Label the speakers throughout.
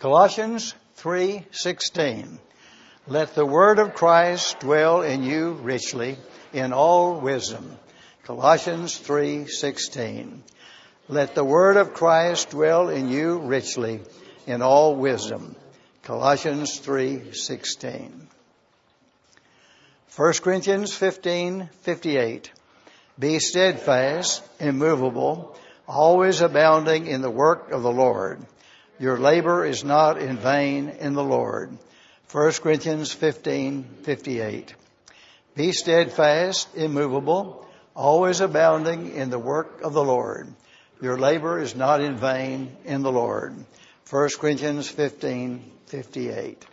Speaker 1: Colossians 3:16. Let the word of Christ dwell in you richly in all wisdom. Colossians 3:16. Let the word of Christ dwell in you richly in all wisdom. Colossians 3:16. 1 Corinthians 15:58. Be steadfast, immovable, always abounding in the work of the Lord. Your labor is not in vain in the Lord. 1 Corinthians 15:58. Be steadfast, immovable, always abounding in the work of the Lord. Your labor is not in vain in the Lord. 1 Corinthians 15:58.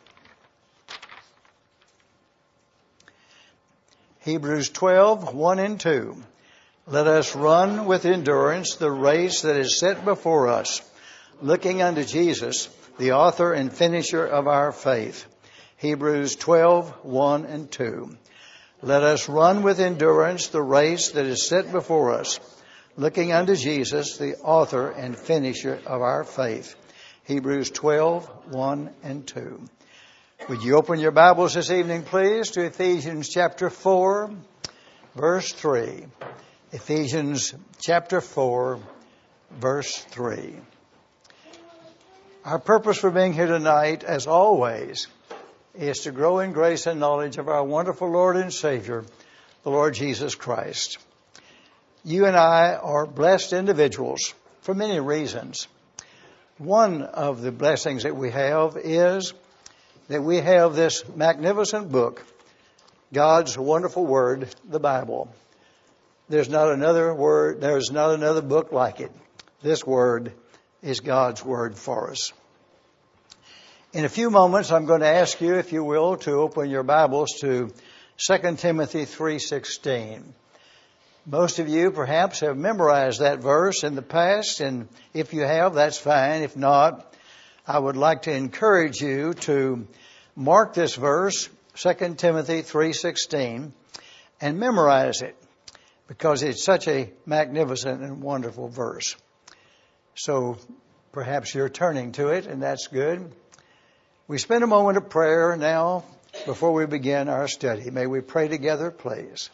Speaker 1: Hebrews 12:1 and 2. Let us run with endurance the race that is set before us, looking unto Jesus, the author and finisher of our faith. Hebrews 12:1 and 2. Let us run with endurance the race that is set before us, looking unto Jesus, the author and finisher of our faith. Hebrews 12:1 and 2. Would you open your Bibles this evening, please, to Ephesians chapter 4, verse 3. Ephesians chapter 4, verse 3. Our purpose for being here tonight, as always, is to grow in grace and knowledge of our wonderful Lord and Savior, the Lord Jesus Christ. You and I are blessed individuals for many reasons. One of the blessings that we have is that we have this magnificent book, God's wonderful Word, the Bible. There's not another book like it. This Word is God's Word for us. In a few moments, I'm going to ask you, if you will, to open your Bibles to 2 Timothy 3:16. Most of you perhaps have memorized that verse in the past, and if you have, that's fine. If not, I would like to encourage you to mark this verse, 2 Timothy 3:16, and memorize it, because it's such a magnificent and wonderful verse. So perhaps you're turning to it, and that's good. We spend a moment of prayer now before we begin our study. May we pray together, please.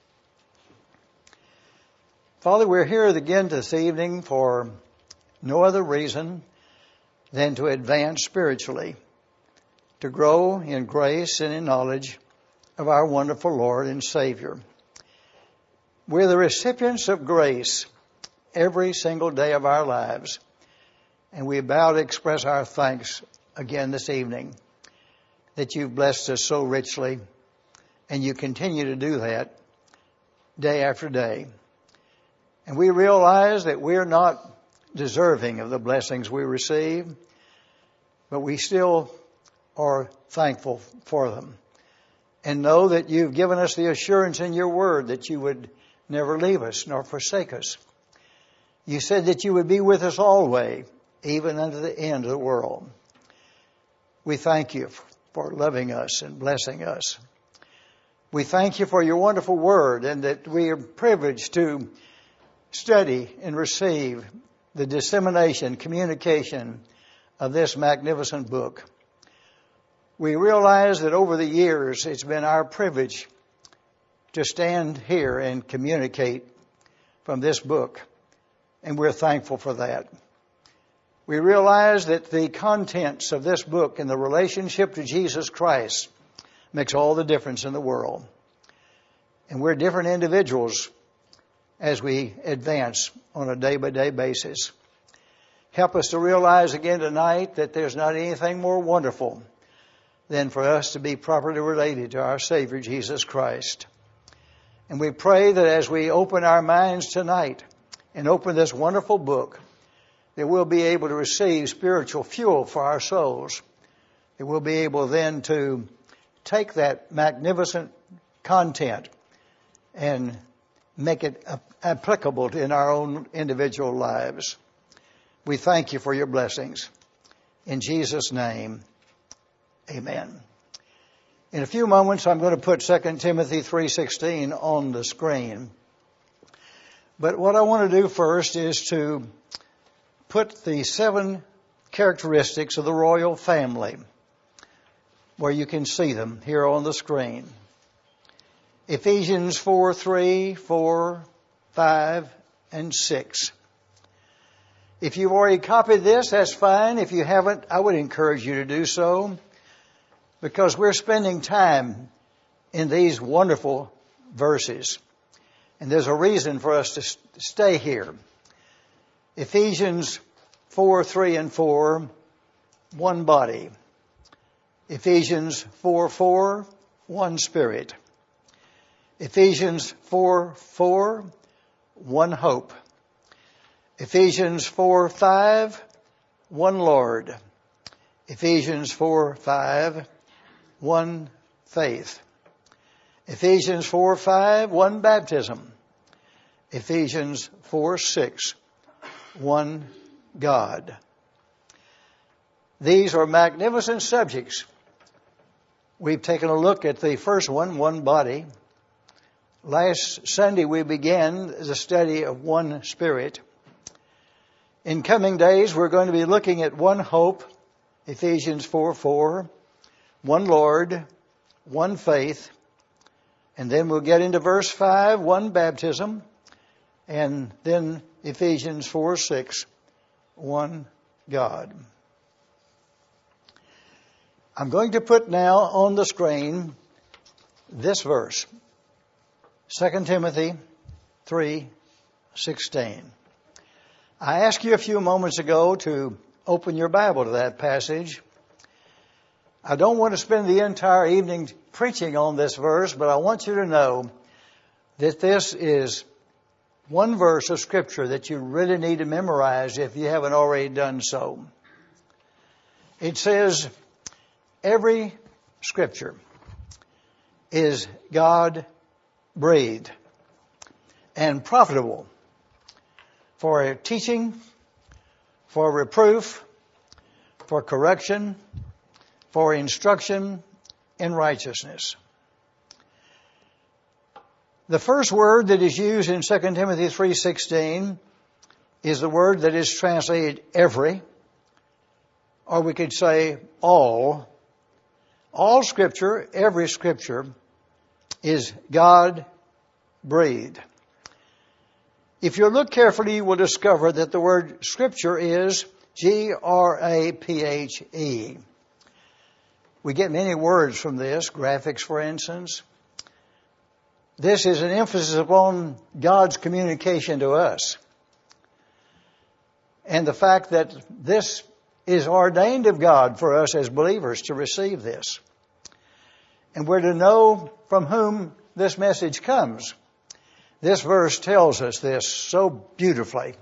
Speaker 1: Father, we're here again this evening for no other reason than to advance spiritually, to grow in grace and in knowledge of our wonderful Lord and Savior. We're the recipients of grace every single day of our lives, and we bow to express our thanks again this evening that you've blessed us so richly, and you continue to do that day after day. And we realize that we're not deserving of the blessings we receive, but we still are thankful for them, and know that you've given us the assurance in your word that you would never leave us nor forsake us. You said that you would be with us always, even unto the end of the world. We thank you for loving us and blessing us. We thank you for your wonderful word, and that we are privileged to study and receive the dissemination, communication of this magnificent book. We realize that over the years it's been our privilege to stand here and communicate from this book, and we're thankful for that. We realize that the contents of this book and the relationship to Jesus Christ makes all the difference in the world. And we're different individuals as we advance on a day-by-day basis. Help us to realize again tonight that there's not anything more wonderful than for us to be properly related to our Savior, Jesus Christ. And we pray that as we open our minds tonight and open this wonderful book, that we'll be able to receive spiritual fuel for our souls. That we'll be able then to take that magnificent content and make it applicable in our own individual lives. We thank you for your blessings. In Jesus' name, amen. In a few moments, I'm going to put 2 Timothy 3:16 on the screen. But what I want to do first is to put the 7 characteristics of the royal family, where you can see them here on the screen. Ephesians 4:3, 4, 5, and 6. If you've already copied this, that's fine. If you haven't, I would encourage you to do so, because we're spending time in these wonderful verses. And there's a reason for us to stay here. Ephesians 4:3 and 4, one body. Ephesians 4:4, one Spirit. Ephesians 4:4, one hope. Ephesians 4:5, one Lord. Ephesians 4:5, one faith. Ephesians 4:5, one baptism. Ephesians 4:6, one God. These are magnificent subjects. We've taken a look at the first one body. Last Sunday we began the study of one Spirit. In coming days we're going to be looking at one hope, Ephesians 4:4, one Lord, one faith, and then we'll get into verse 5, one baptism, and then Ephesians 4:6, one God. I'm going to put now on the screen this verse, 2 Timothy 3:16. I asked you a few moments ago to open your Bible to that passage. I don't want to spend the entire evening preaching on this verse, but I want you to know that this is one verse of Scripture that you really need to memorize if you haven't already done so. It says, every Scripture is God-breathed and profitable for teaching, for reproof, for correction, for instruction in righteousness. The first word that is used in 2 Timothy 3:16 is the word that is translated every, or we could say all. All Scripture, every Scripture, is God-breathed. If you look carefully, you will discover that the word Scripture is G-R-A-P-H-E. We get many words from this, graphics for instance. This is an emphasis upon God's communication to us. And the fact that this is ordained of God for us as believers to receive this. And we're to know from whom this message comes. This verse tells us this so beautifully.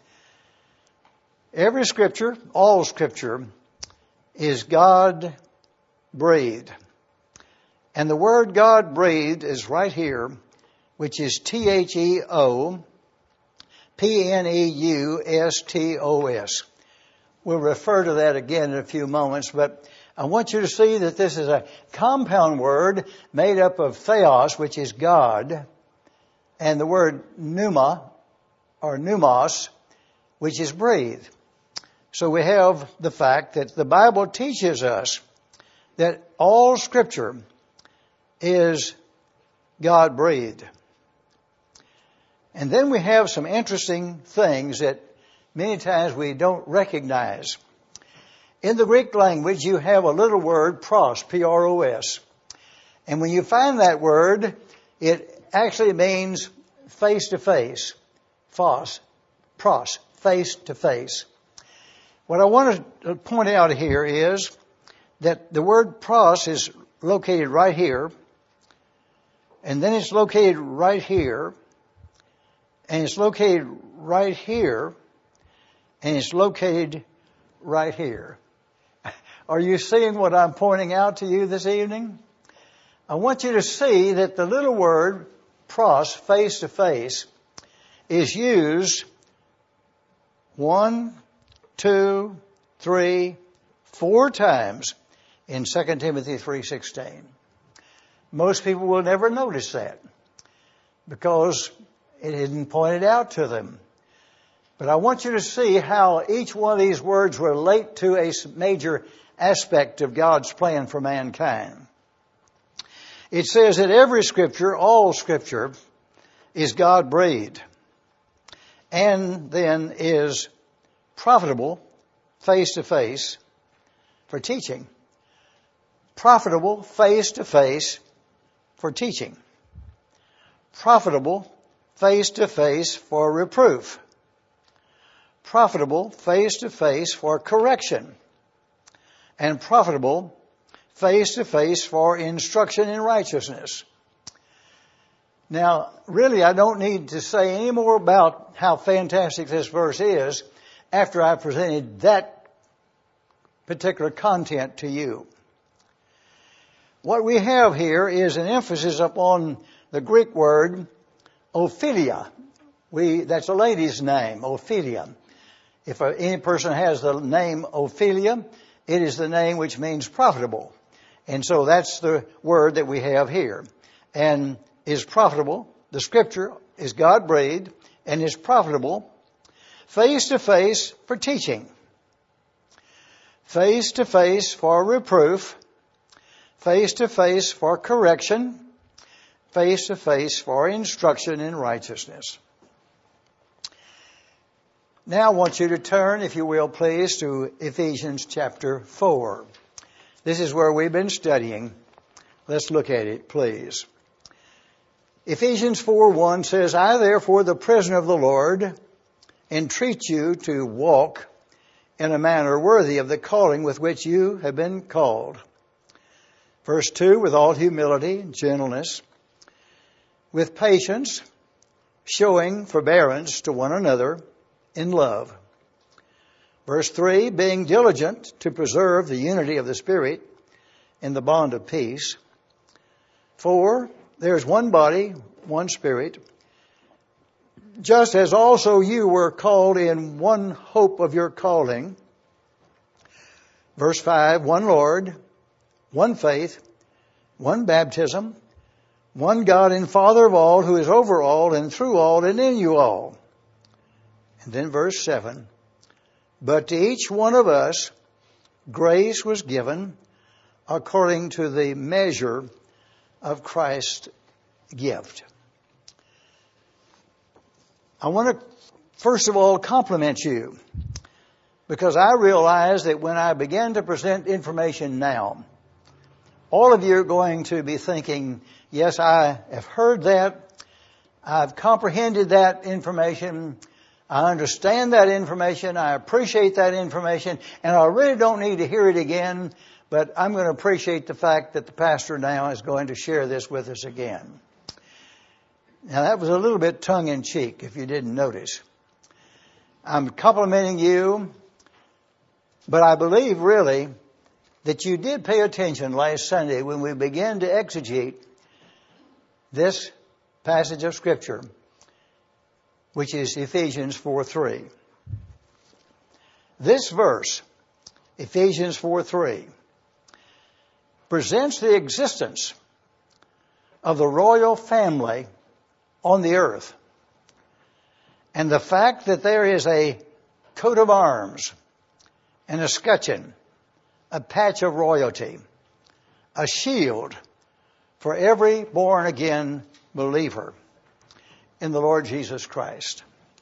Speaker 1: Every Scripture, all Scripture, is God-breathed. And the word God-breathed is right here, which is T-H-E-O-P-N-E-U-S-T-O-S. We'll refer to that again in a few moments, but I want you to see that this is a compound word made up of theos, which is God, and the word pneuma, or pneumos, which is breathed. So we have the fact that the Bible teaches us that all Scripture is God-breathed. And then we have some interesting things that many times we don't recognize. In the Greek language, you have a little word, pros, P-R-O-S. And when you find that word, it actually means face-to-face. Phos, pros, face-to-face. What I want to point out here is that the word pros is located right here, and then it's located right here, and it's located right here, and it's located right here. Are you seeing what I'm pointing out to you this evening? I want you to see that the little word pros, face to face, is used 1, 2, 3, 4 times in 2 Timothy 3:16. Most people will never notice that because it isn't pointed out to them. But I want you to see how each one of these words relate to a major aspect of God's plan for mankind. It says that every Scripture, all Scripture, is God-breathed and then is profitable face-to-face for teaching. Profitable face-to-face for teaching. Profitable face-to-face for reproof. Profitable face-to-face for correction. And profitable face-to-face for instruction in righteousness. Now, really, I don't need to say any more about how fantastic this verse is after I presented that particular content to you. What we have here is an emphasis upon the Greek word Ophelia. That's a lady's name, Ophelia. If any person has the name Ophelia, it is the name which means profitable. And so that's the word that we have here. And is profitable. The Scripture is God-breathed and is profitable face-to-face for teaching. Face-to-face for reproof. Face-to-face for correction. Face-to-face for instruction in righteousness. Now I want you to turn, if you will, please, to Ephesians chapter 4. This is where we've been studying. Let's look at it, please. Ephesians 4:1 says, I therefore, the prisoner of the Lord, entreat you to walk in a manner worthy of the calling with which you have been called. Verse 2, with all humility and gentleness, with patience, showing forbearance to one another in love. Verse 3, being diligent to preserve the unity of the Spirit in the bond of peace. 4, there is one body, one Spirit, just as also you were called in one hope of your calling. Verse 5, one Lord, one faith, one baptism, one God and Father of all, who is over all and through all and in you all. And then verse 7, but to each one of us grace was given according to the measure of Christ's gift. I want to, first of all, compliment you, because I realize that when I begin to present information now, all of you are going to be thinking, yes, I have heard that, I've comprehended that information, I understand that information, I appreciate that information, and I really don't need to hear it again, but I'm going to appreciate the fact that the pastor now is going to share this with us again. Now that was a little bit tongue-in-cheek, if you didn't notice. I'm complimenting you, but I believe really that you did pay attention last Sunday when we began to exegete this passage of Scripture, which is Ephesians 4:3. This verse, Ephesians 4:3, presents the existence of the royal family on the earth, and the fact that there is a coat of arms, an escutcheon, a patch of royalty, a shield for every born-again believer in the Lord Jesus Christ.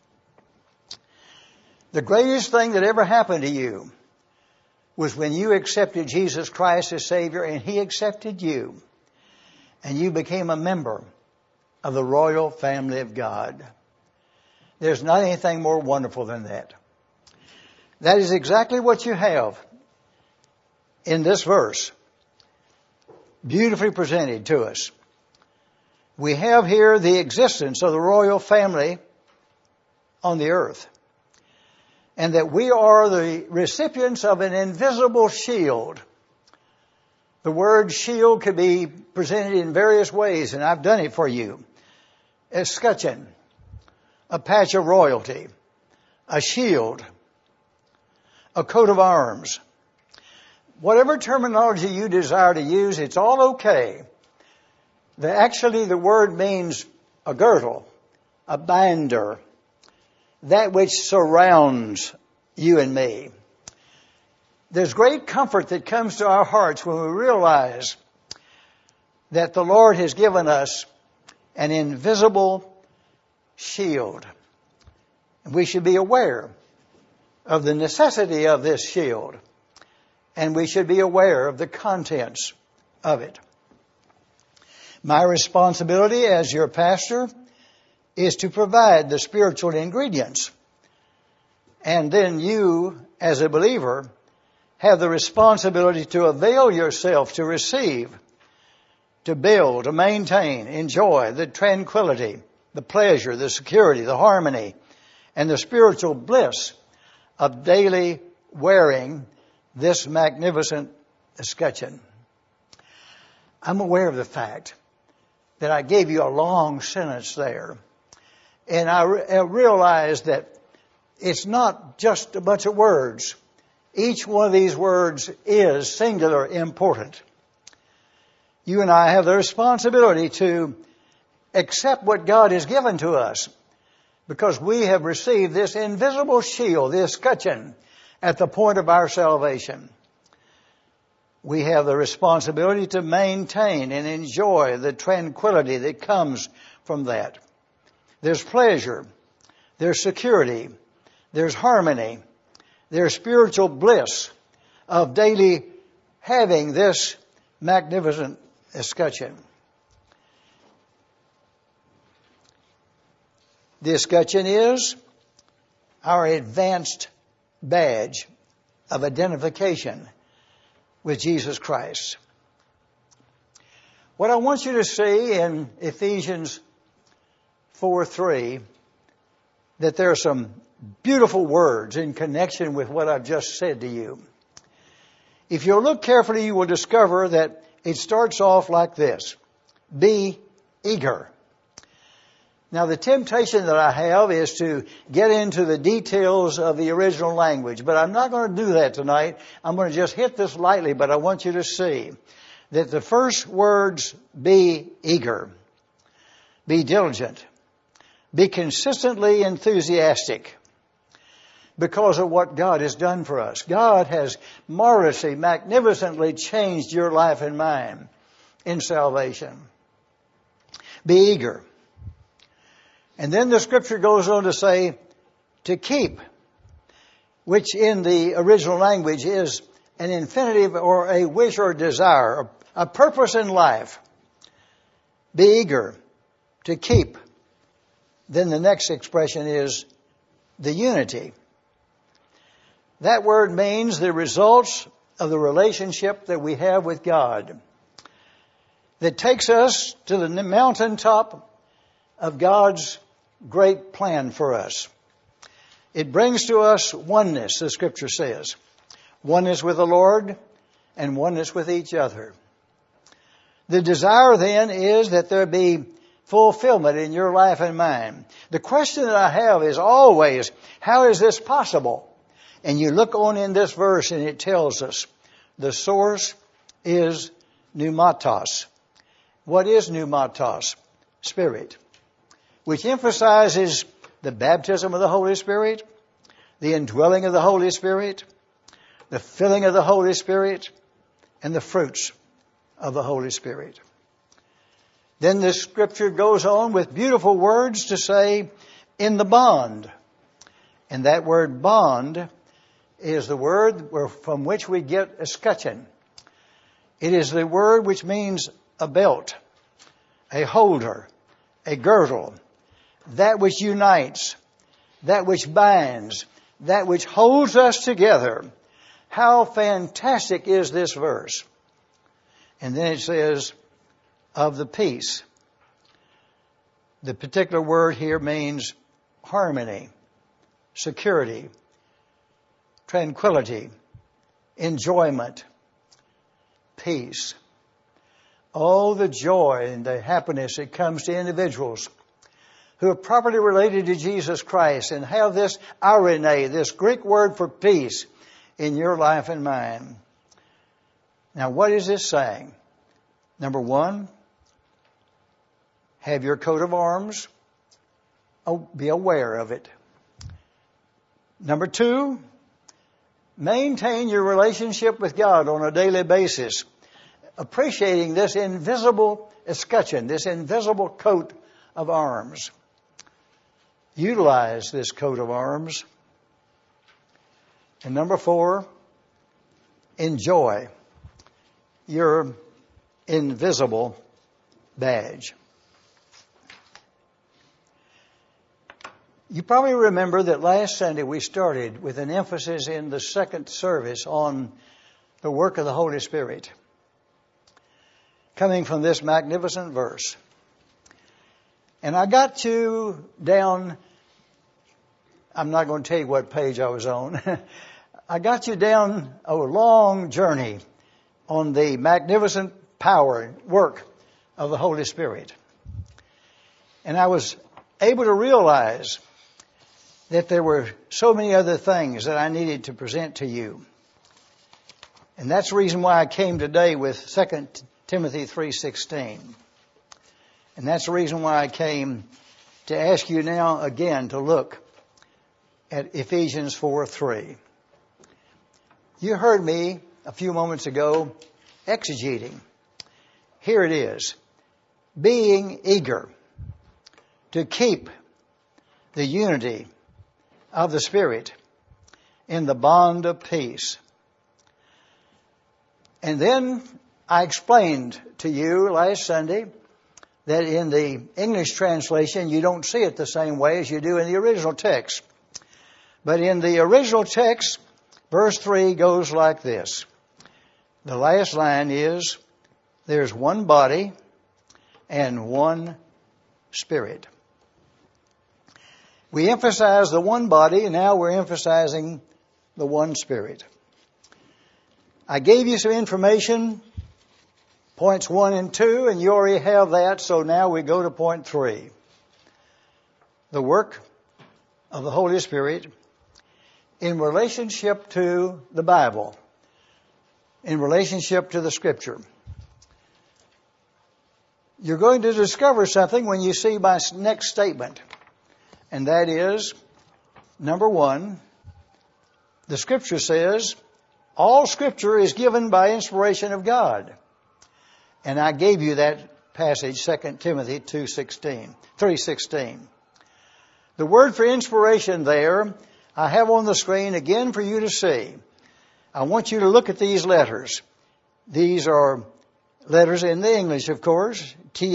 Speaker 1: The greatest thing that ever happened to you was when you accepted Jesus Christ as Savior and He accepted you, and you became a member of the royal family of God. There's not anything more wonderful than that. That is exactly what you have in this verse, beautifully presented to us. We have here the existence of the royal family on the earth, and that we are the recipients of an invisible shield. The word shield could be presented in various ways, and I've done it for you. Escutcheon, a patch of royalty, a shield, a coat of arms. Whatever terminology you desire to use, it's all okay. Actually, the word means a girdle, a binder. that which surrounds you and me. There's great comfort that comes to our hearts when we realize that the Lord has given us an invisible shield. We should be aware of the necessity of this shield, and we should be aware of the contents of it. My responsibility as your pastor is to provide the spiritual ingredients. And then you, as a believer, have the responsibility to avail yourself to receive, to build, to maintain, enjoy the tranquility, the pleasure, the security, the harmony, and the spiritual bliss of daily wearing this magnificent escutcheon. I'm aware of the fact that I gave you a long sentence there. And I realized that it's not just a bunch of words. Each one of these words is singular important. You and I have the responsibility to accept what God has given to us, because we have received this invisible shield, the escutcheon, at the point of our salvation. We have the responsibility to maintain and enjoy the tranquility that comes from that. There's pleasure, there's security, there's harmony, there's spiritual bliss of daily having this magnificent escutcheon. The escutcheon is our advanced badge of identification with Jesus Christ. What I want you to see in Ephesians 4:3, that there are some beautiful words in connection with what I've just said to you. If you'll look carefully, you will discover that it starts off like this: be eager. Now, the temptation that I have is to get into the details of the original language, but I'm not going to do that tonight. I'm going to just hit this lightly, but I want you to see that the first words, be eager, be diligent, be consistently enthusiastic because of what God has done for us. God has marvelously, magnificently changed your life and mine in salvation. Be eager. And then the scripture goes on to say, to keep, which in the original language is an infinitive or a wish or desire, a purpose in life. Be eager to keep. Then the next expression is the unity. That word means the results of the relationship that we have with God, that takes us to the mountaintop of God's great plan for us. It brings to us oneness, the scripture says. Oneness with the Lord and oneness with each other. The desire then is that there be fulfillment in your life and mine. The question that I have is always, how is this possible? And you look on in this verse and it tells us the source is pneumatos. What is pneumatos? Spirit. Which emphasizes the baptism of the Holy Spirit, the indwelling of the Holy Spirit, the filling of the Holy Spirit, and the fruits of the Holy Spirit. Then the scripture goes on with beautiful words to say, in the bond. And that word bond is the word from which we get escutcheon. It is the word which means a belt, a holder, a girdle, that which unites, that which binds, that which holds us together. How fantastic is this verse? And then it says, of the peace. The particular word here means harmony, security, tranquility, enjoyment, peace. Oh, the joy and the happiness that comes to individuals who are properly related to Jesus Christ and have this irene, this Greek word for peace, in your life and mine. Now, what is this saying? Number one, have your coat of arms. Oh, be aware of it. Number 2, maintain your relationship with God on a daily basis, appreciating this invisible escutcheon, this invisible coat of arms. Utilize this coat of arms. And number 4, enjoy your invisible badge. You probably remember that last Sunday we started with an emphasis in the second service on the work of the Holy Spirit, coming from this magnificent verse. And I got you down, I'm not going to tell you what page I was on. I got you down a long journey on the magnificent power and work of the Holy Spirit. And I was able to realize that there were so many other things that I needed to present to you. And that's the reason why I came today with 2 Timothy 3:16. And that's the reason why I came to ask you now again to look at Ephesians 4:3. You heard me a few moments ago exegeting. Here it is. Being eager to keep the unity of the Spirit in the bond of peace. And then I explained to you last Sunday that in the English translation you don't see it the same way as you do in the original text. But in the original text, verse 3 goes like this. The last line is, there's one body and one Spirit. We emphasize the one body, and now we're emphasizing the one Spirit. I gave you some information, points 1 and 2, and you already have that, so now we go to point 3. The work of the Holy Spirit in relationship to the Bible, in relationship to the Scripture. You're going to discover something when you see my next statement. And that is, number 1, the Scripture says, all Scripture is given by inspiration of God. And I gave you that passage, 2 Timothy 3:16. The word for inspiration there, I have on the screen again for you to see. I want you to look at these letters. These are letters in the English, of course.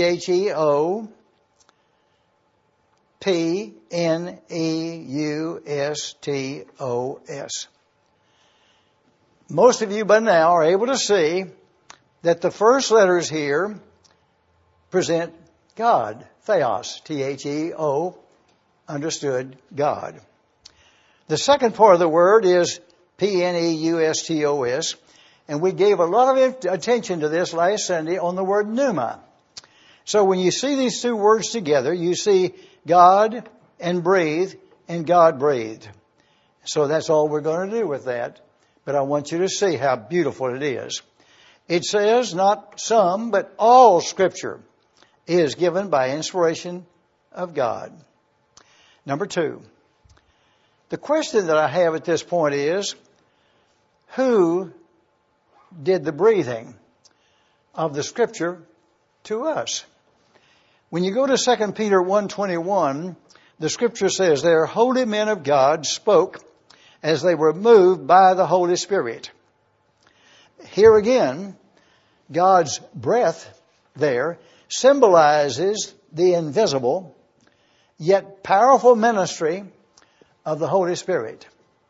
Speaker 1: TheoPneustos. Most of you by now are able to see that the first letters here present God, Theos, Theo, understood God. The second part of the word is Pneustos, and we gave a lot of attention to this last Sunday on the word pneuma. So when you see these two words together, you see God and breathe, and God breathed. So that's all we're going to do with that. But I want you to see how beautiful it is. It says not some, but all Scripture is given by inspiration of God. Number 2. The question that I have at this point is, who did the breathing of the Scripture to us? When you go to 2 Peter 1:21, the Scripture says, their holy men of God spoke as they were moved by the Holy Spirit. Here again, God's breath there symbolizes the invisible, yet powerful ministry of the Holy Spirit.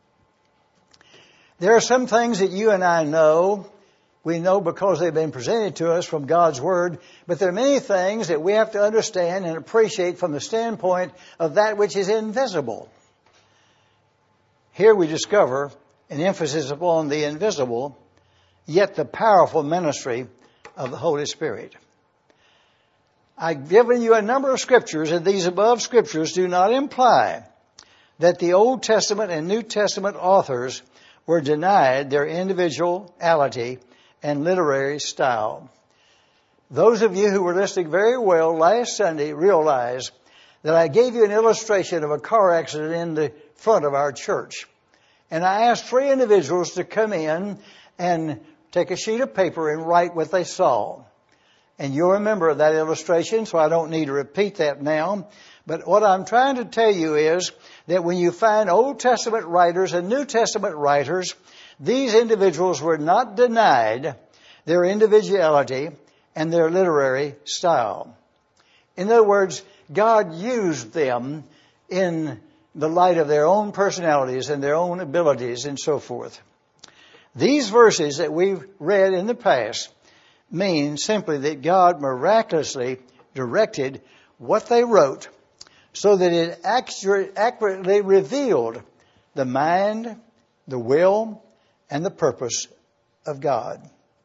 Speaker 1: There are some things that you and I know. We know because they've been presented to us from God's Word. But there are many things that we have to understand and appreciate from the standpoint of that which is invisible. Here we discover an emphasis upon the invisible, yet the powerful ministry of the Holy Spirit. I've given you a number of scriptures, and these above scriptures do not imply that the Old Testament and New Testament authors were denied their individuality and literary style. Those of you who were listening very well last Sunday realize that I gave you an illustration of a car accident in the front of our church. And I asked 3 individuals to come in and take a sheet of paper and write what they saw. And you'll remember that illustration, so I don't need to repeat that now. But what I'm trying to tell you is that when you find Old Testament writers and New Testament writers, these individuals were not denied their individuality and their literary style. In other words, God used them in the light of their own personalities and their own abilities and so forth. These verses that we've read in the past mean simply that God miraculously directed what they wrote so that it accurately revealed the mind, the will, and the purpose of God.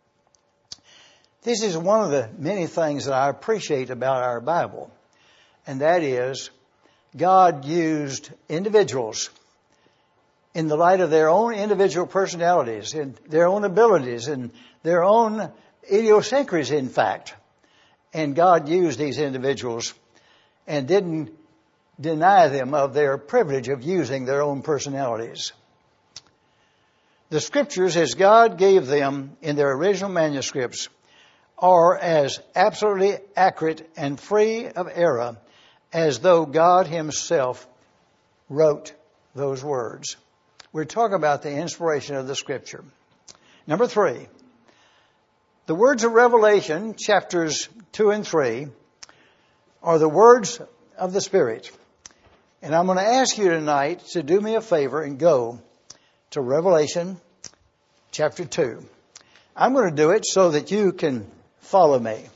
Speaker 1: This is one of the many things that I appreciate about our Bible, and that is God used individuals in the light of their own individual personalities and their own abilities and their own idiosyncrasies, in fact. And God used these individuals and didn't deny them of their privilege of using their own personalities. The Scriptures, as God gave them in their original manuscripts, are as absolutely accurate and free of error as though God Himself wrote those words. We're talking about the inspiration of the Scripture. Number 3, the words of Revelation, chapters 2 and 3, are the words of the Spirit. And I'm going to ask you tonight to do me a favor and go to Revelation chapter 2. I'm going to do it so that you can follow me.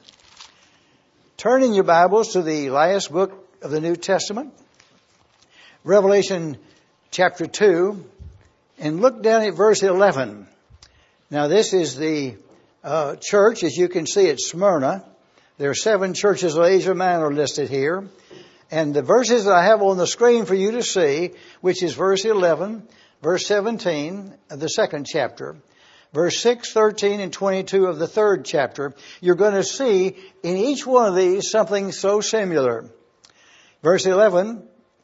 Speaker 1: Turn in your Bibles to the last book of the New Testament, Revelation chapter 2, and look down at verse 11. Now this is the church, as you can see, at Smyrna. There are 7 churches of Asia Minor listed here. And the verses that I have on the screen for you to see, which is verse 11, verse 17 of the 2nd chapter, verse 6, 13, and 22 of the 3rd chapter, you're going to see in each one of these something so similar. Verse 11,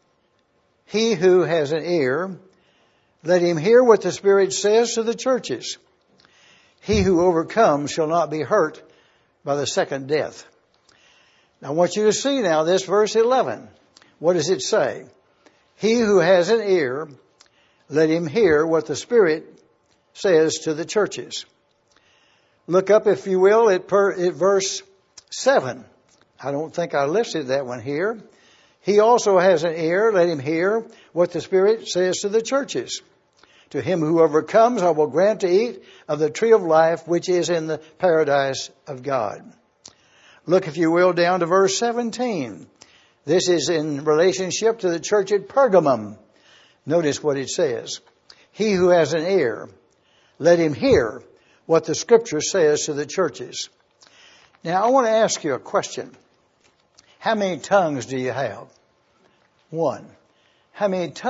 Speaker 1: he who has an ear, let him hear what the Spirit says to the churches. He who overcomes shall not be hurt by the second death. Now I want you to see now this verse 11. What does it say? He who has an ear, let him hear what the Spirit says to the churches. Look up, if you will, at verse 7. I don't think I listed that one here. He also has an ear, let him hear what the Spirit says to the churches. To him who overcomes, I will grant to eat of the tree of life, which is in the paradise of God. Look, if you will, down to verse 17. This is in relationship to the church at Pergamum. Notice what it says. He who has an ear, let him hear what the Scripture says to the churches. Now, I want to ask you a question. How many tongues do you have? 1. How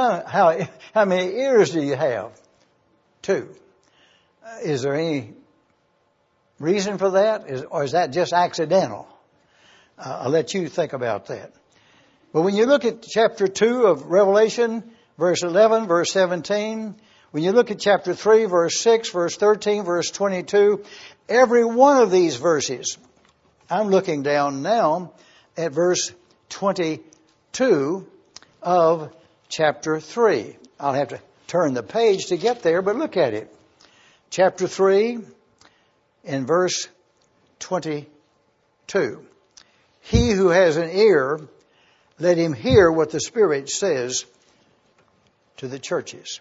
Speaker 1: many ears do you have? 2. Is there any reason for that? Or is that just accidental? I'll let you think about that. But when you look at chapter 2 of Revelation, verse 11, verse 17, when you look at chapter 3, verse 6, verse 13, verse 22, every one of these verses, I'm looking down now at verse 22 of chapter 3. I'll have to turn the page to get there, but look at it. Chapter 3 in verse 22. He who has an ear, let him hear what the Spirit says to the churches.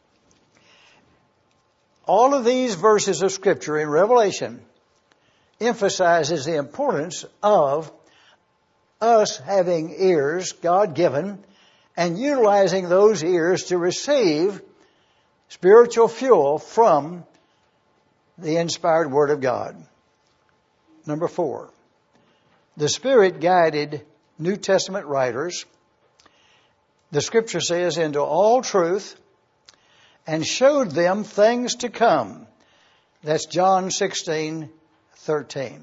Speaker 1: All of these verses of Scripture in Revelation emphasizes the importance of us having ears, God-given, and utilizing those ears to receive spiritual fuel from the inspired Word of God. Number 4, the Spirit guided New Testament writers, the Scripture says, into all truth, and showed them things to come. That's John 16:13.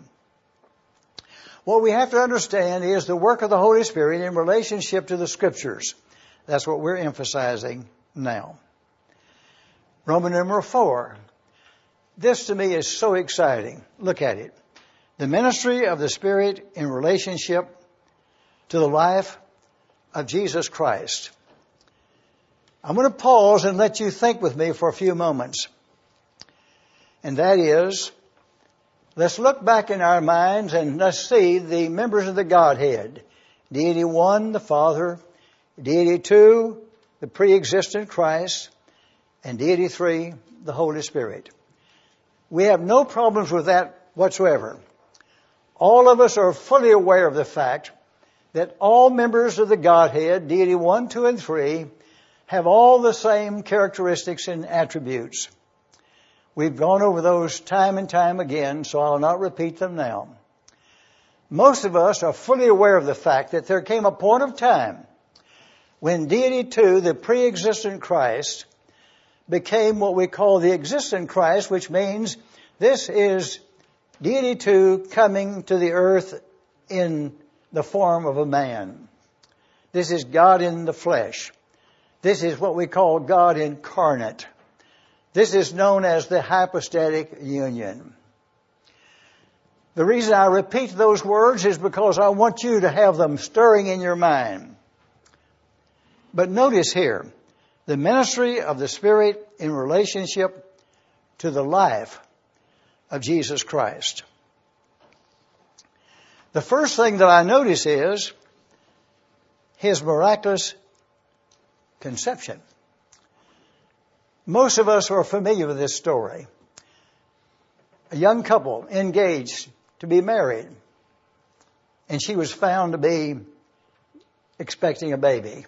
Speaker 1: What we have to understand is the work of the Holy Spirit in relationship to the Scriptures. That's what we're emphasizing now. Roman numeral 4. This to me is so exciting. Look at it. The ministry of the Spirit in relationship to the life of Jesus Christ. I'm going to pause and let you think with me for a few moments. And that is, let's look back in our minds and let's see the members of the Godhead. Deity 1, the Father. Deity 2, the pre-existent Christ. And Deity 3, the Holy Spirit. We have no problems with that whatsoever. All of us are fully aware of the fact that all members of the Godhead, Deity 1, 2, and 3, have all the same characteristics and attributes. We've gone over those time and time again, so I'll not repeat them now. Most of us are fully aware of the fact that there came a point of time when Deity 2, the pre-existent Christ, became what we call the existent Christ, which means this is Deity 2 coming to the earth in the form of a man. This is God in the flesh. This is what we call God incarnate. This is known as the hypostatic union. The reason I repeat those words is because I want you to have them stirring in your mind. But notice here, the ministry of the Spirit in relationship to the life of Jesus Christ. The first thing that I notice is His miraculous conception. Most of us are familiar with this story. A young couple engaged to be married, and she was found to be expecting a baby.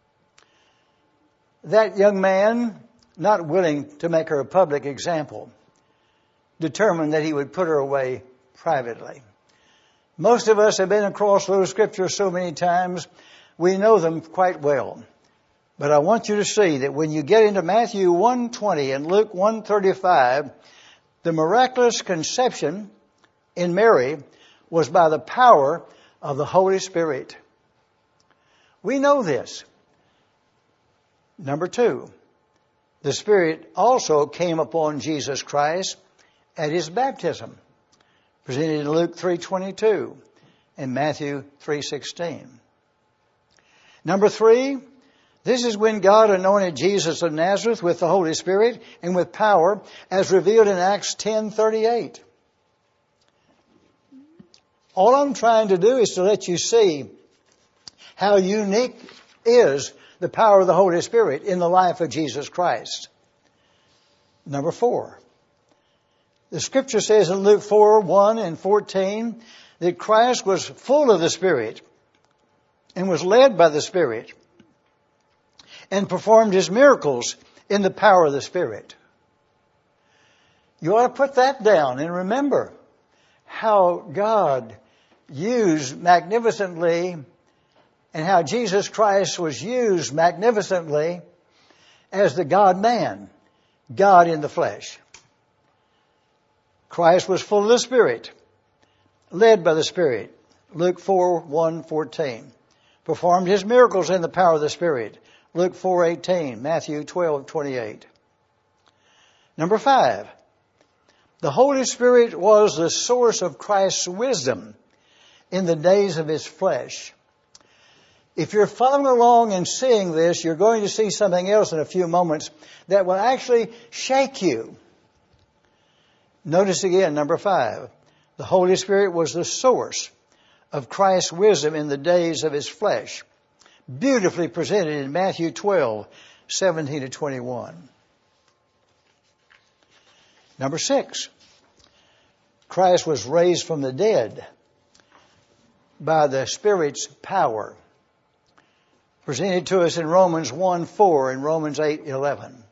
Speaker 1: That young man, not willing to make her a public example, determined that he would put her away privately. Most of us have been across those scriptures so many times, we know them quite well. But I want you to see that when you get into Matthew 1:20 and Luke 1:35, the miraculous conception in Mary was by the power of the Holy Spirit. We know this. Number 2, the Spirit also came upon Jesus Christ at His baptism, presented in Luke 3:22 and Matthew 3:16. Number 3, this is when God anointed Jesus of Nazareth with the Holy Spirit and with power, as revealed in Acts 10:38. All I'm trying to do is to let you see how unique is the power of the Holy Spirit in the life of Jesus Christ. Number 4, the Scripture says in Luke 4:1 and 14 that Christ was full of the Spirit and was led by the Spirit and performed His miracles in the power of the Spirit. You ought to put that down and remember how God used magnificently and how Jesus Christ was used magnificently as the God-man, God in the flesh. Christ was full of the Spirit, led by the Spirit, Luke 4:1-14. Performed His miracles in the power of the Spirit, Luke 4:18, Matthew 12:28. Number 5, the Holy Spirit was the source of Christ's wisdom in the days of His flesh. If you're following along and seeing this, you're going to see something else in a few moments that will actually shake you. Notice again, number 5, the Holy Spirit was the source of Christ's wisdom in the days of His flesh. Beautifully presented in Matthew 12:17-21. Number 6, Christ was raised from the dead by the Spirit's power, presented to us in Romans 1:4 and Romans 8:11.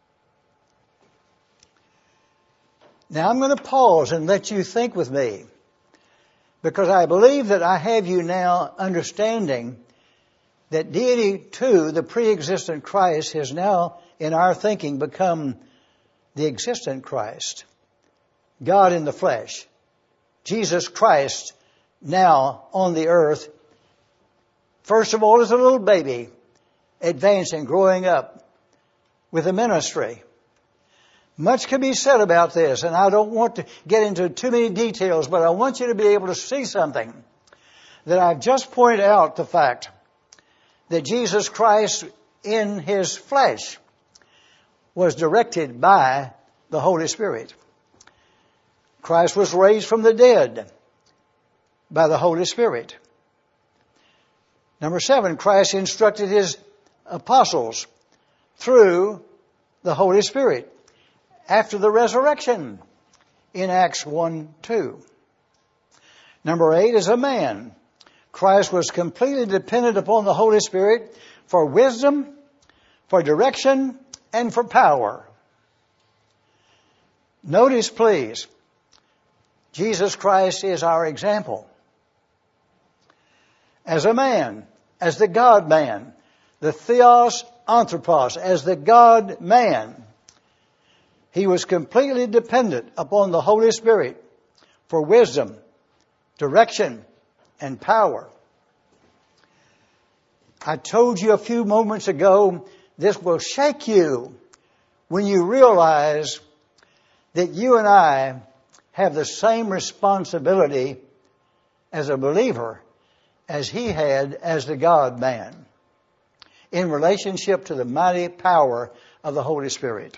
Speaker 1: Now I'm going to pause and let you think with me, because I believe that I have you now understanding that Deity 2, the pre-existent Christ, has now in our thinking become the existent Christ, God in the flesh. Jesus Christ now on the earth, first of all as a little baby, advancing, growing up with the ministry. Much can be said about this, and I don't want to get into too many details, but I want you to be able to see something. That I've just pointed out the fact that Jesus Christ in His flesh was directed by the Holy Spirit. Christ was raised from the dead by the Holy Spirit. Number 7, Christ instructed His apostles through the Holy Spirit after the resurrection in Acts 1:2. Number 8, as a man, Christ was completely dependent upon the Holy Spirit for wisdom, for direction, and for power. Notice, please, Jesus Christ is our example. As a man, as the God-man, the Theos Anthropos, as the God-man, He was completely dependent upon the Holy Spirit for wisdom, direction, and power. I told you a few moments ago, this will shake you when you realize that you and I have the same responsibility as a believer as He had as the God-man in relationship to the mighty power of the Holy Spirit.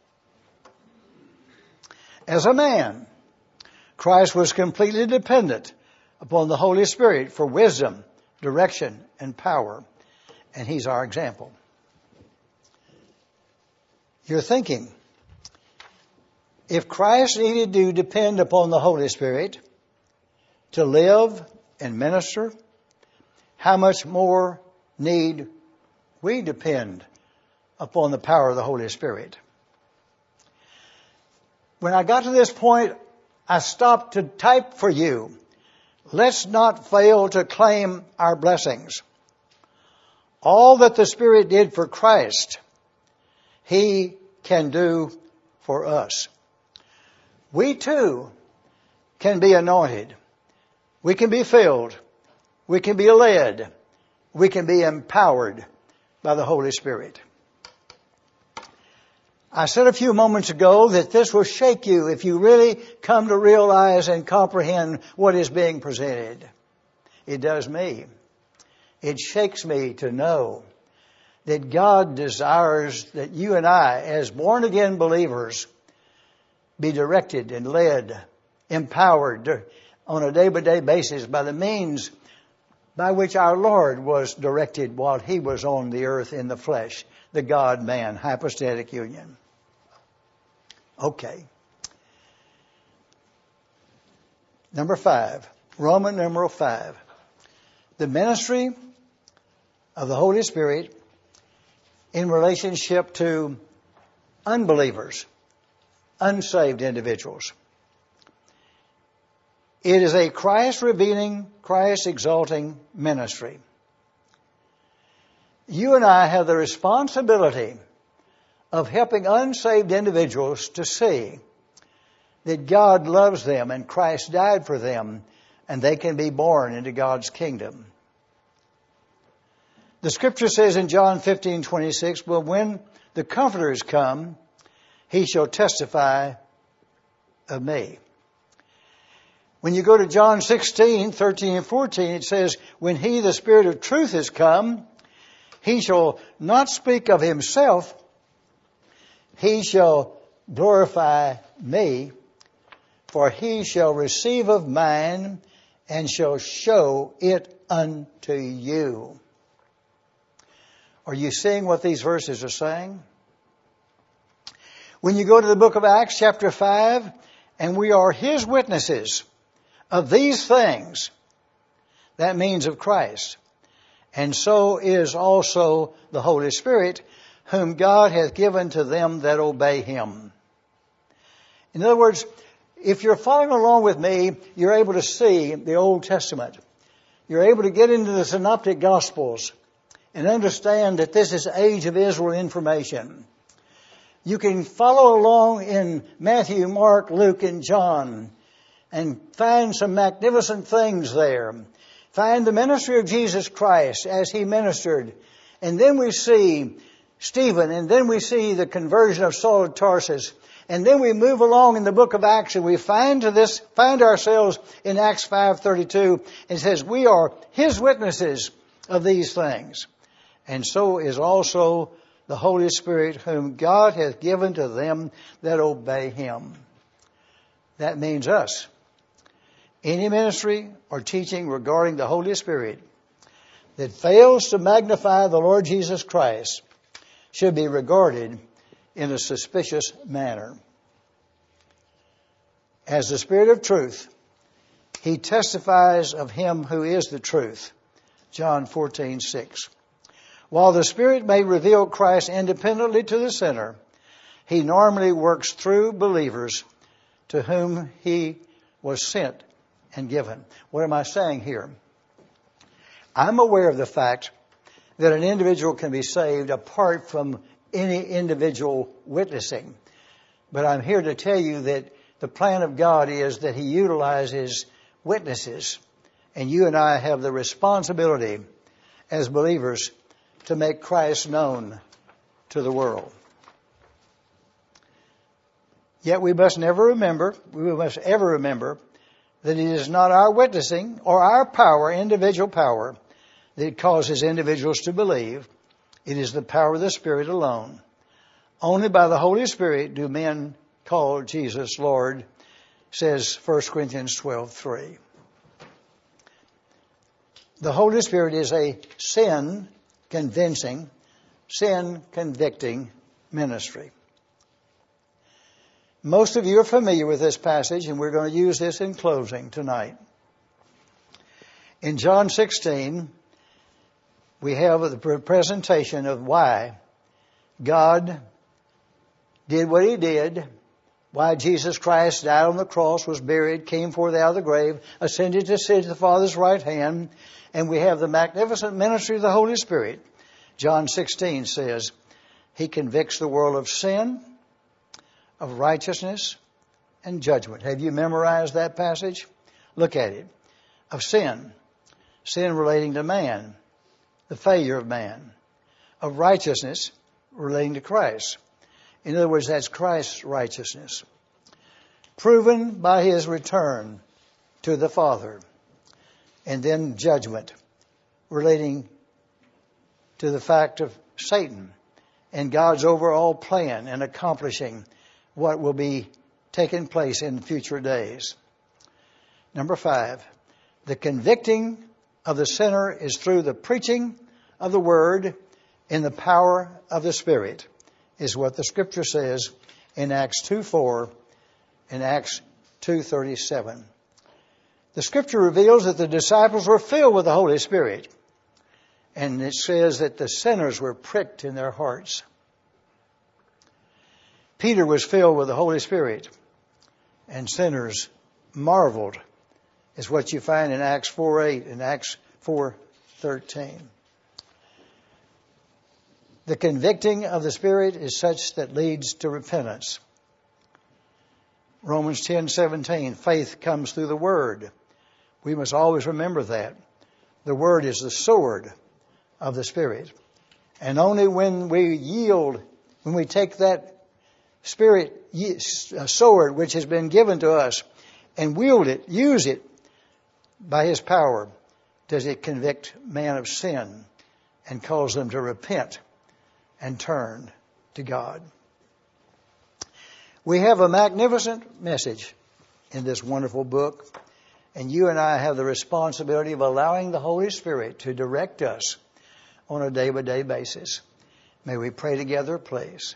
Speaker 1: As a man, Christ was completely dependent upon the Holy Spirit for wisdom, direction, and power. And He's our example. You're thinking, if Christ needed to depend upon the Holy Spirit to live and minister, how much more need we depend upon the power of the Holy Spirit? When I got to this point, I stopped to type for you. Let's not fail to claim our blessings. All that the Spirit did for Christ, He can do for us. We too can be anointed. We can be filled. We can be led. We can be empowered by the Holy Spirit. I said a few moments ago that this will shake you if you really come to realize and comprehend what is being presented. It does me. It shakes me to know that God desires that you and I, as born-again believers, be directed and led, empowered on a day-by-day basis by the means by which our Lord was directed while He was on the earth in the flesh, the God-man, hypostatic union. Okay. Number 5, Roman numeral 5. The ministry of the Holy Spirit in relationship to unbelievers, unsaved individuals. It is a Christ-revealing, Christ-exalting ministry. You and I have the responsibility of helping unsaved individuals to see that God loves them and Christ died for them and they can be born into God's kingdom. The Scripture says in John 15:26, well, when the Comforter is come, He shall testify of me. When you go to John 16:13 and 14, it says, when He, the Spirit of truth, is come, He shall not speak of Himself, He shall glorify me, for He shall receive of mine and shall show it unto you. Are you seeing what these verses are saying? When you go to the book of Acts chapter 5, and we are His witnesses of these things, that means of Christ. And so is also the Holy Spirit, whom God hath given to them that obey Him. In other words, if you're following along with me, you're able to see the Old Testament. You're able to get into the Synoptic Gospels and understand that this is age of Israel information. You can follow along in Matthew, Mark, Luke, and John and find some magnificent things there. Find the ministry of Jesus Christ as He ministered And then we see Stephen, and then we see the conversion of Saul of Tarsus. And then we move along in the book of Acts, and we find ourselves in Acts 5:32. It says, we are His witnesses of these things. And so is also the Holy Spirit, whom God hath given to them that obey Him. That means us. Any ministry or teaching regarding the Holy Spirit that fails to magnify the Lord Jesus Christ should be regarded in a suspicious manner. As the Spirit of truth, He testifies of Him who is the truth. John 14:6. While the Spirit may reveal Christ independently to the sinner, He normally works through believers to whom He was sent and given. What am I saying here? I'm aware of the fact that an individual can be saved apart from any individual witnessing. But I'm here to tell you that the plan of God is that He utilizes witnesses. And you and I have the responsibility as believers to make Christ known to the world. Yet we must ever remember that it is not our witnessing or our power, individual power, that causes individuals to believe. It is the power of the Spirit alone. Only by the Holy Spirit do men call Jesus Lord, says 1 Corinthians 12:3. The Holy Spirit is a sin-convincing, sin-convicting ministry. Most of you are familiar with this passage, and we're going to use this in closing tonight. In John 16, we have the presentation of why God did what He did, why Jesus Christ died on the cross, was buried, came forth out of the grave, ascended to sit at the Father's right hand, and we have the magnificent ministry of the Holy Spirit. John 16 says, He convicts the world of sin, of righteousness, and judgment. Have you memorized that passage? Look at it. Of sin. Sin relating to man. The failure of man. Of righteousness relating to Christ. In other words, that's Christ's righteousness. Proven by His return to the Father. And then judgment relating to the fact of Satan and God's overall plan in accomplishing what will be taking place in future days. Number 5, the convicting of the sinner is through the preaching of the Word in the power of the Spirit, is what the Scripture says in Acts 2:4 and Acts 2:37. The Scripture reveals that the disciples were filled with the Holy Spirit. And it says that the sinners were pricked in their hearts. Peter was filled with the Holy Spirit, and sinners marveled, is what you find in Acts 4:8 and Acts 4:13. The convicting of the Spirit is such that leads to repentance. Romans 10:17, faith comes through the Word. We must always remember that. The Word is the sword of the Spirit. And only when we yield, when we take that Spirit sword which has been given to us and wield it, use it by His power, does it convict man of sin and cause them to repent and turn to God. We have a magnificent message in this wonderful book, and you and I have the responsibility of allowing the Holy Spirit to direct us on a day-by-day basis. May we pray together, please.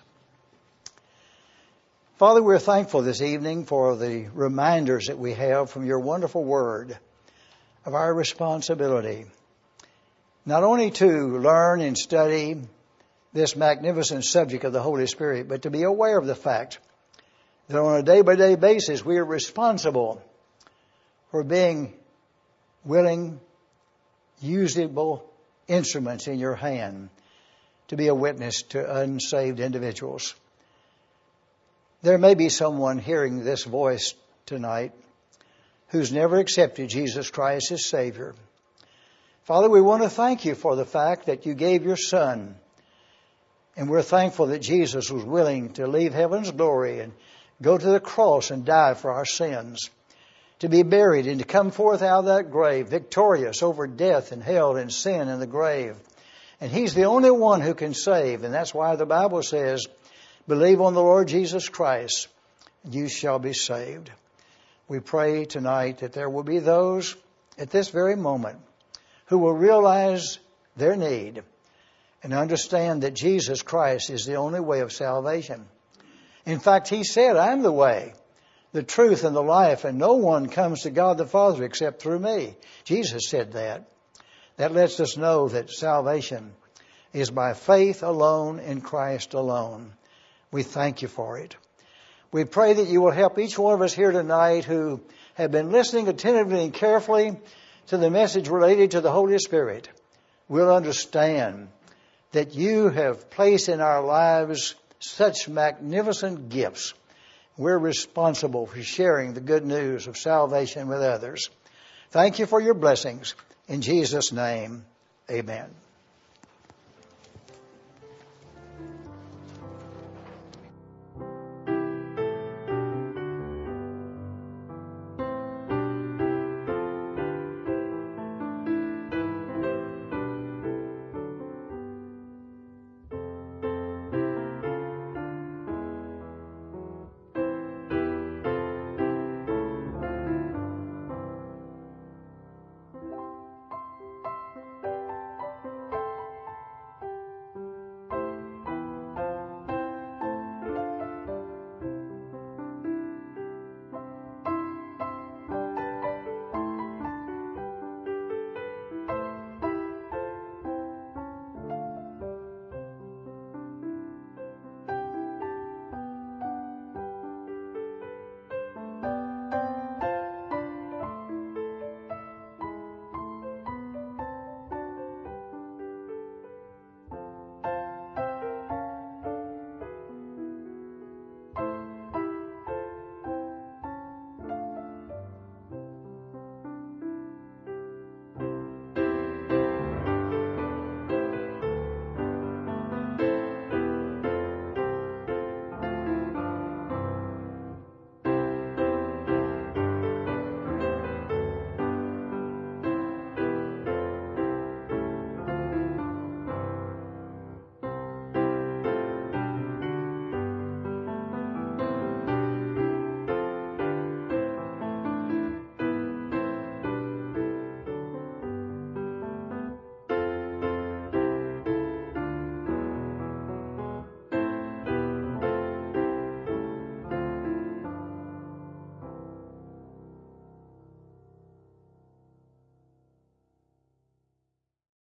Speaker 1: Father, we're thankful this evening for the reminders that we have from your wonderful Word of our responsibility, not only to learn and study this magnificent subject of the Holy Spirit, but to be aware of the fact that on a day-by-day basis we are responsible for being willing, usable instruments in your hand to be a witness to unsaved individuals. There may be someone hearing this voice tonight who's never accepted Jesus Christ as Savior. Father, we want to thank you for the fact that you gave your Son. And we're thankful that Jesus was willing to leave heaven's glory and go to the cross and die for our sins, to be buried and to come forth out of that grave victorious over death and hell and sin and the grave. And He's the only one who can save. And that's why the Bible says, believe on the Lord Jesus Christ, and you shall be saved. We pray tonight that there will be those at this very moment who will realize their need and understand that Jesus Christ is the only way of salvation. In fact, He said, I'm the way, the truth, and the life, and no one comes to God the Father except through me. Jesus said that. That lets us know that salvation is by faith alone in Christ alone. We thank you for it. We pray that you will help each one of us here tonight who have been listening attentively and carefully to the message related to the Holy Spirit. We'll understand that you have placed in our lives such magnificent gifts. We're responsible for sharing the good news of salvation with others. Thank you for your blessings. In Jesus' name, amen.